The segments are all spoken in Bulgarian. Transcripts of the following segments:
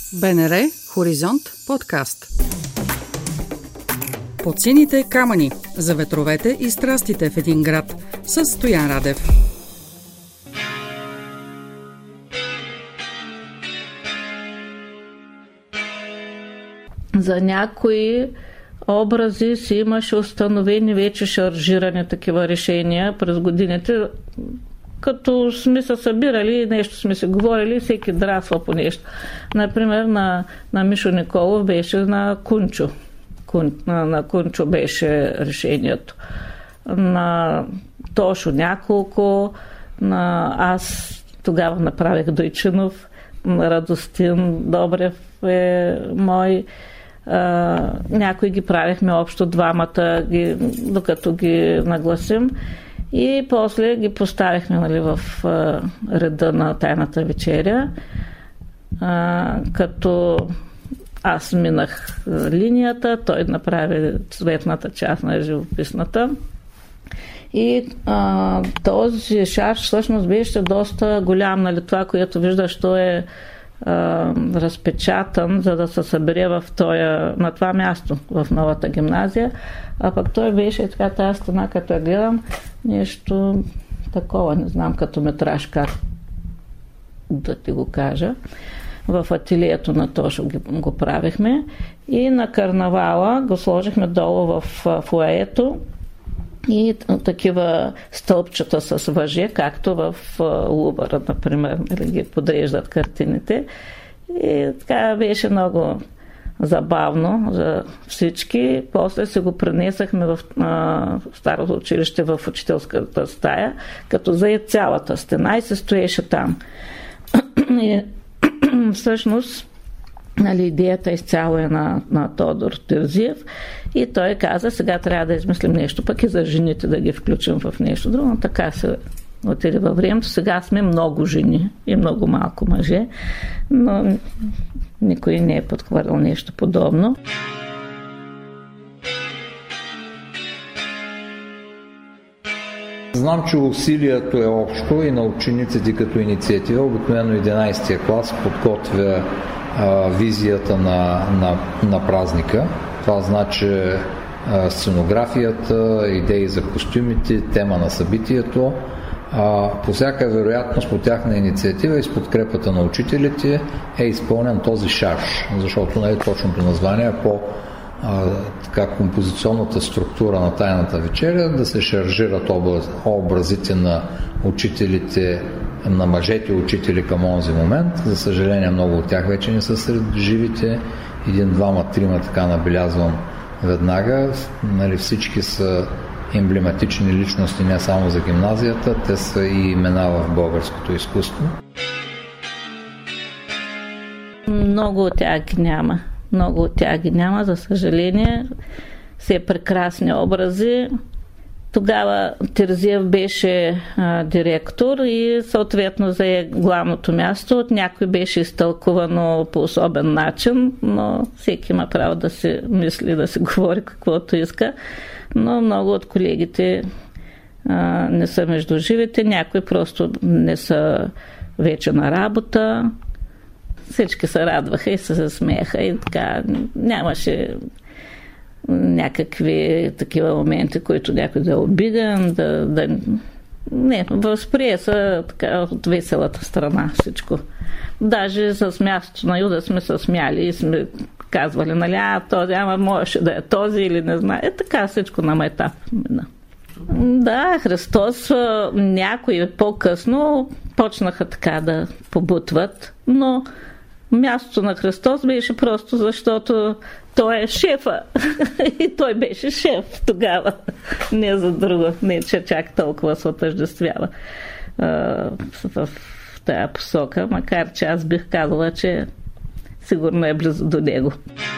БНР Хоризонт подкаст. Подсините камъни за ветровете и страстите в един град с Стоян Радев. За някои образи си имаше установени вече шаржирани такива решения през годините, като сме се събирали, нещо сме се говорили, всеки драсва по нещо. Например, на Мишо Николов беше на Кунчо. На Кунчо беше решението. На Тошо няколко, аз тогава направих Дойчинов, Радостин Добрев е мой. Някои ги правихме общо двамата, докато ги нагласим. И после ги поставихме, нали, в реда на Тайната вечеря, като аз минах линията, той направи цветната част на живописната. И този шарж всъщност беше доста голям, нали, това, което виждаш, то е разпечатан, за да се събере на това място в новата гимназия, а пък той беше така, тази стена, като я гледам, нещо такова, не знам, като метраж, как да ти го кажа. В ателието на Тошо го правихме и на карнавала го сложихме долу в фоайето и такива стълбчета с въже, както в Лувъра, например, ги подреждат картините. И така беше много забавно за всички. После се го пренесахме в старото училище в учителската стая, като зае цялата стена и се стоеше там. И всъщност, нали, идеята изцяло е на Тодор Терзиев и той каза, сега трябва да измислим нещо, пък и за жените да ги включим в нещо друго. Но така се отиде във времето. Сега сме много жени и много малко мъже, но никой не е подхвърлял нещо подобно. Знам, че усилието е общо и на учениците като инициатива. Обикновено 11-тия клас подготвя визията на празника. Това значи сценографията, идеи за костюмите, тема на събитието. По всяка вероятност, по тяхна инициатива и с подкрепата на учителите е изпълнен този шарж, защото не е точното название по композиционната структура на Тайната вечеря, да се шаржират образите на учителите, на мъжете учители към онзи момент. За съжаление, много от тях вече не са сред живите. Един, двама, трима, така набелязвам веднага. Нали, всички са емблематични личности не само за гимназията, те са и имена в българското изкуство. Много от тях ги няма, за съжаление. Все прекрасни образи. Тогава Терзиев беше директор и съответно зае главното място. От някой беше изтълкувано по особен начин, но всеки има право да се мисли, да се говори каквото иска. Но много от колегите не са между живите, някои просто не са вече на работа. Всички се радваха и се смееха и така. Нямаше някакви такива моменти, които някой да е обиден, не, възприе се така от веселата страна всичко. Даже с мястото на Юда сме се смяли и сме казвали, нали, този, можеше да е този или не знае. Така всичко на майтап мина. Да, Христос, някои по-късно почнаха така да побутват, но мястото на Христос беше просто защото той е шефа. И той беше шеф тогава. Не за друго. Не, че чак толкова се отъждествява в тая посока, макар че аз бих казала, че сигурно е близо до него.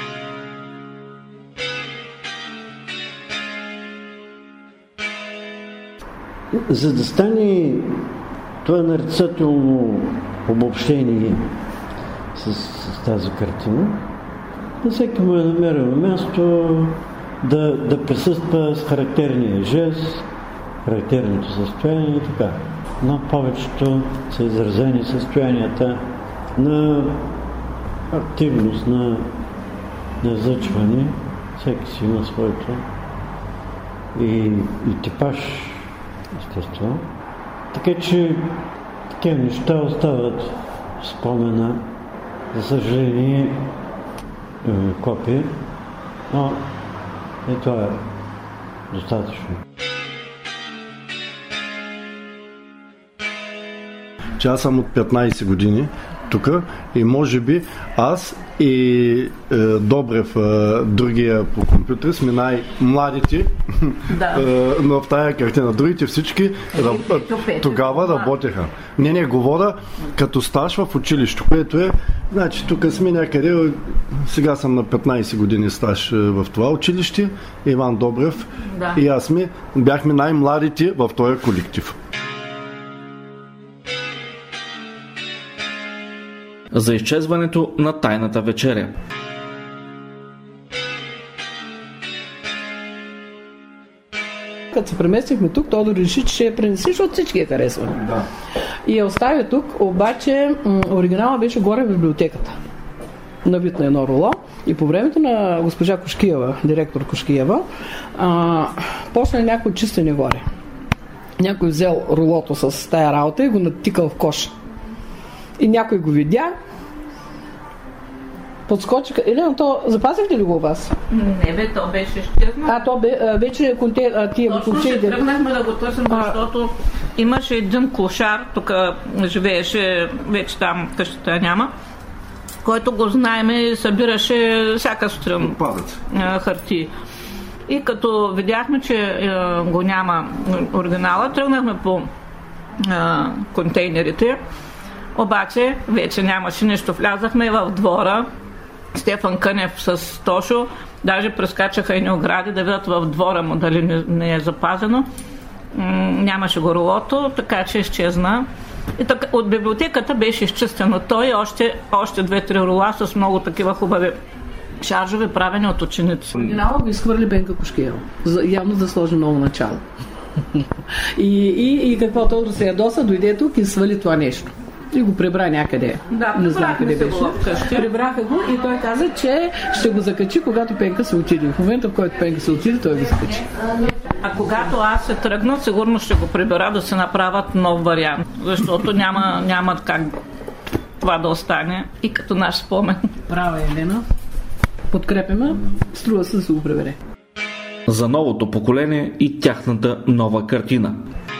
За да стане това нарицателно обобщение с тази картина, на всеки му е намерено място да присъства с характерния жест, характерното състояние и така. Но повечето са изразени състоянията на активност на излъчване. Всеки си има своето и типаж, естествено. Така че такива неща остават в спомена. За съжаление, копия, но това е достатъчно. Че аз съм от 15 години тук и може би аз и Добрев, другия по компютър, сме най-младите но в тая картина. Другите всички тогава работеха. Не, говоря като стаж в училище, което е, значи тук сме някъде, сега съм на 15 години стаж в това училище, Иван Добрев и аз бяхме най-младите в този колектив. За изчезването на тайната вечеря. Като се преместихме тук, Тодор реши, че ще я пренеси, защото всички я харесват. Да. И я остави тук, обаче оригинала беше горе в библиотеката. Навит на едно руло. И по времето на госпожа Кошкиева, директор Кошкиева, почна някой чистене горе. Някой взел рулото с тая работа и го натикал в кош. И някой го видя, подскочи. Елена, то запазихте ли го у вас? Не бе, то беше изчезнал. То вече тия точно тръгнахме да го търсим, защото имаше един клошар, тук живееше, вече там къщата няма, който го знаем и събираше всяка сутрин хартии. И като видяхме, че го няма оригинала, тръгнахме по контейнерите. Обаче вече нямаше нищо. Влязахме в двора. Стефан Кънев с Тошо даже прескачаха едни огради да видят в двора му дали не е запазено. Нямаше го рулото, така че изчезна. И така, от библиотеката беше изчистено той и още 2-3 рула с много такива хубави шаржове, правени от ученици. Оригинално го изхвърли Бенка Кошкиева. Явно да сложи ново начало. И какво Тодор се ядоса, дойде тук и свали това нещо. И го прибра някъде. Да, не знам къде беше. Прибраха го и той каза, че ще го закачи, когато Пенка се отиде. В момента, в който Пенка се отиде, той го закачи. А когато аз се тръгна, сигурно ще го прибера да се направят нов вариант. Защото няма как това да остане и като наш спомен. Права Елена. Подкрепяме. Струва се да се го прибере. За новото поколение и тяхната нова картина.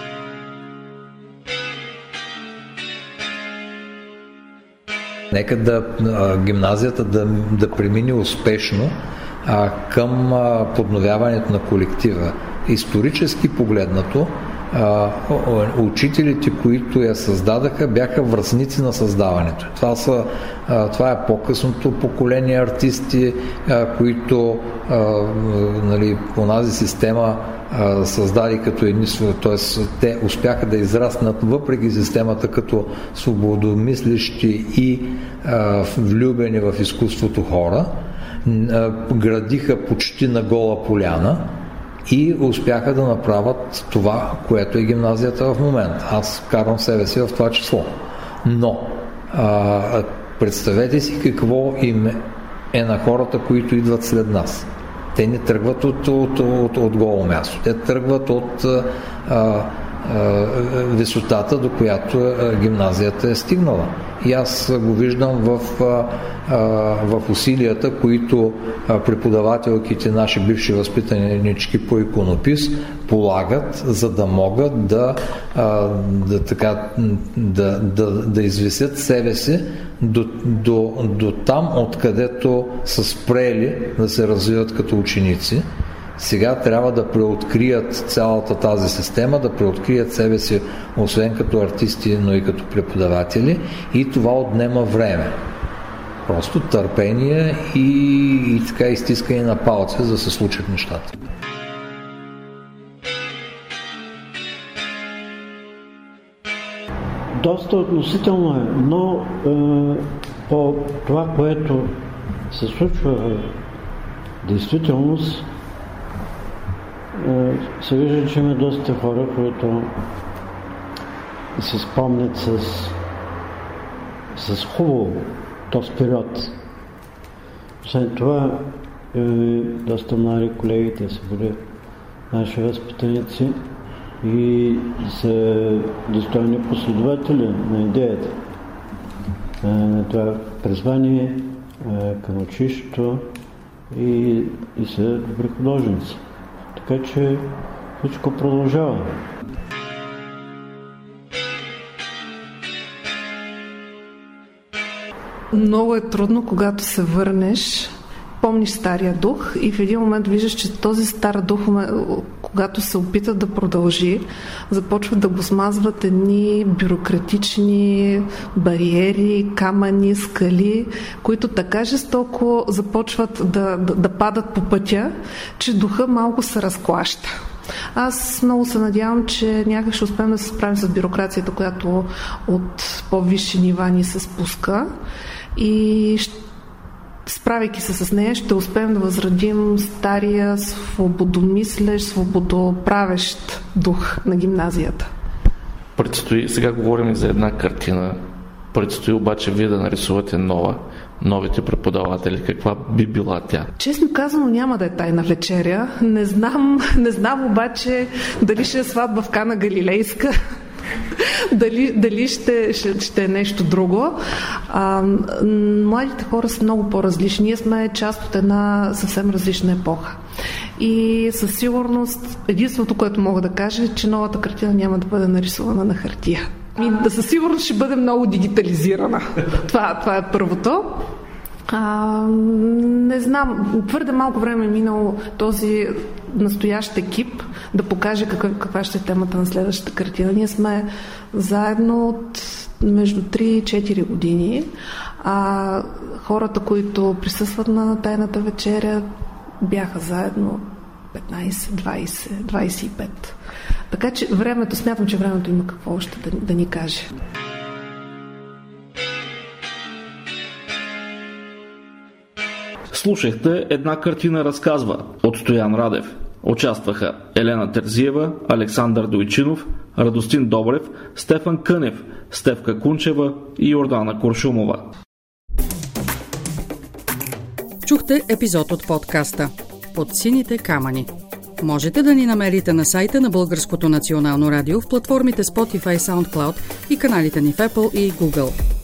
Нека гимназията да премине успешно към подновяването на колектива. Исторически погледнато, учителите, които я създадаха, бяха връзници на създаването. Това е по-късното поколение артисти, които по тази система създаде като единство, т.е. те успяха да израснат въпреки системата като свободомислещи и влюбени в изкуството хора, градиха почти на гола поляна и успяха да направят това, което е гимназията в момента. Аз карам себе си в това число. Но представете си какво им е на хората, които идват след нас. Те не тръгват от голо място. Те тръгват от висотата, до която гимназията е стигнала. И аз го виждам в усилията, които преподавателките, наши бивши възпитанички по иконопис, полагат, за да могат да извисят себе си до там, откъдето са спрели да се развиват като ученици. Сега трябва да преоткрият цялата тази система, да преоткрият себе си, освен като артисти, но и като преподаватели, и това отнема време. Просто търпение и така изтискане на палци, за да се случат нещата. Доста относително е, но по това, което се случва в действителност, се вижда, че има доста хора, които се спомнят с хубаво този период. Освен това, доста млади колеги, те са били наши възпитаници и са достойни последователи на идеята на това призвание към училището и са добри художници. Така че всичко продължава. Много е трудно, когато се върнеш, помниш стария дух и в един момент виждаш, че този стар дух, когато се опита да продължи, започват да го смазват едни бюрократични бариери, камъни, скали, които така жестоко започват да падат по пътя, че духа малко се разклаща. Аз много се надявам, че някак ще успеем да се справим с бюрокрацията, която от по-висши нива ни се спуска и справяйки се с нея, ще успеем да възродим стария свободомислещ, свободоправещ дух на гимназията. Предстои, сега говорим за една картина, предстои обаче вие да нарисувате новите преподаватели. Каква би била тя? Честно казано, няма да е тайна вечеря. Не знам обаче дали ще е сватба в Кана Галилейска, дали ще е нещо друго. Младите хора са много по-различни. Ние сме част от една съвсем различна епоха. И със сигурност единственото, което мога да кажа, е, че новата картина няма да бъде нарисувана на хартия. И да със сигурност ще бъде много дигитализирана. Това е първото. Не знам, твърде малко време е минало този настоящ екип да покаже каква ще е темата на следващата картина. Ние сме заедно от между 3 и 4 години. Хората, които присъстват на тайната вечеря, бяха заедно 15, 20, 25. Така че смятам, че времето има какво още да ни каже. Слушахте "Една картина разказва" от Стоян Радев. Участваха Елена Терзиева, Александър Дойчинов, Радостин Добрев, Стефан Кънев, Стефка Кунчева и Йордана Куршумова. Чухте епизод от подкаста "Под сините камъни". Можете да ни намерите на сайта на Българското национално радио, в платформите Spotify, SoundCloud и каналите ни в Apple и Google.